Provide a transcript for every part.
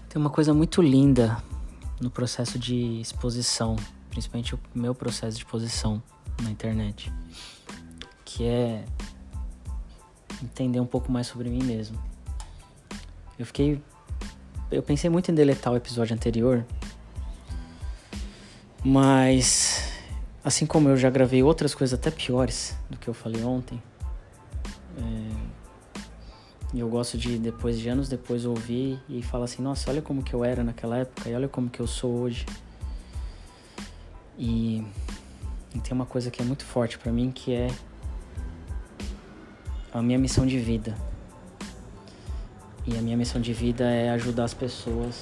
Tem uma coisa muito linda no processo de exposição, principalmente o meu processo de exposição na internet, que é entender um pouco mais sobre mim mesmo. Eu pensei muito em deletar o episódio anterior, mas assim como eu já gravei outras coisas até piores do que eu falei ontem, e eu gosto de, depois de anos depois, ouvir e falar assim, nossa, olha como que eu era naquela época e olha como que eu sou hoje. E tem uma coisa que é muito forte pra mim, que é a minha missão de vida. E a minha missão de vida é ajudar as pessoas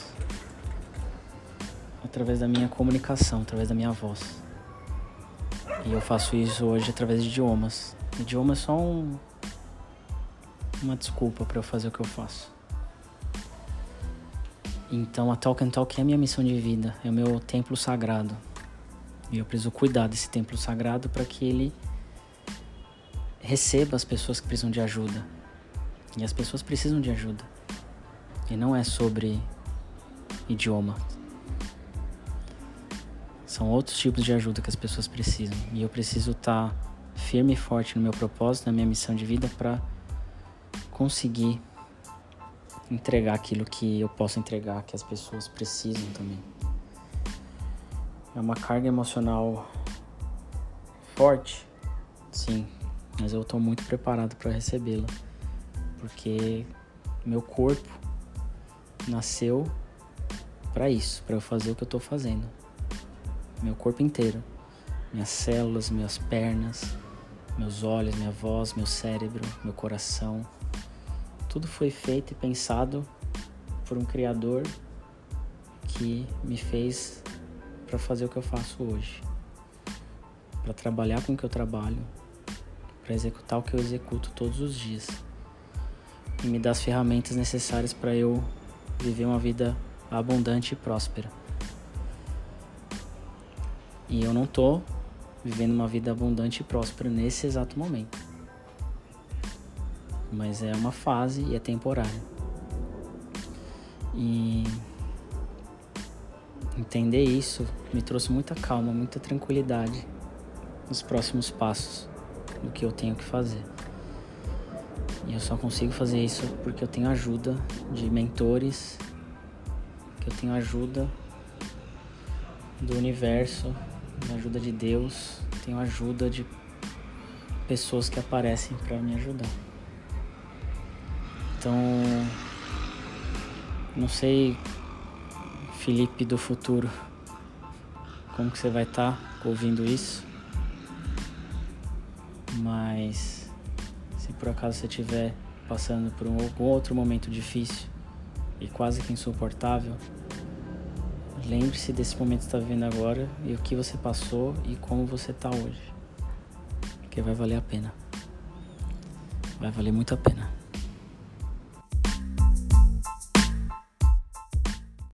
através da minha comunicação, através da minha voz. E eu faço isso hoje através de idiomas. Idioma é só uma desculpa para eu fazer o que eu faço. Então a Talk and Talk é a minha missão de vida, é o meu templo sagrado. E eu preciso cuidar desse templo sagrado para que ele receba as pessoas que precisam de ajuda. E as pessoas precisam de ajuda. E não é sobre idioma. São outros tipos de ajuda que as pessoas precisam. E eu preciso estar firme e forte no meu propósito, na minha missão de vida, para conseguir entregar aquilo que eu posso entregar, que as pessoas precisam também. É uma carga emocional forte, sim, mas eu estou muito preparado para recebê-la, porque meu corpo nasceu para isso, para eu fazer o que eu estou fazendo. Meu corpo inteiro, minhas células, minhas pernas, meus olhos, minha voz, meu cérebro, meu coração. Tudo foi feito e pensado por um Criador que me fez para fazer o que eu faço hoje, para trabalhar com o que eu trabalho, para executar o que eu executo todos os dias e me dar as ferramentas necessárias para eu viver uma vida abundante e próspera. E eu não tô vivendo uma vida abundante e próspera nesse exato momento. Mas é uma fase e é temporário. E entender isso me trouxe muita calma, muita tranquilidade nos próximos passos do que eu tenho que fazer. E eu só consigo fazer isso porque eu tenho ajuda de mentores, que eu tenho ajuda do universo, ajuda de Deus, tenho ajuda de pessoas que aparecem para me ajudar. Então, não sei, Felipe do futuro, como que você vai estar ouvindo isso, mas se por acaso você estiver passando por algum outro momento difícil e quase que insuportável, lembre-se desse momento que você está vivendo agora e o que você passou e como você está hoje, porque vai valer a pena, vai valer muito a pena.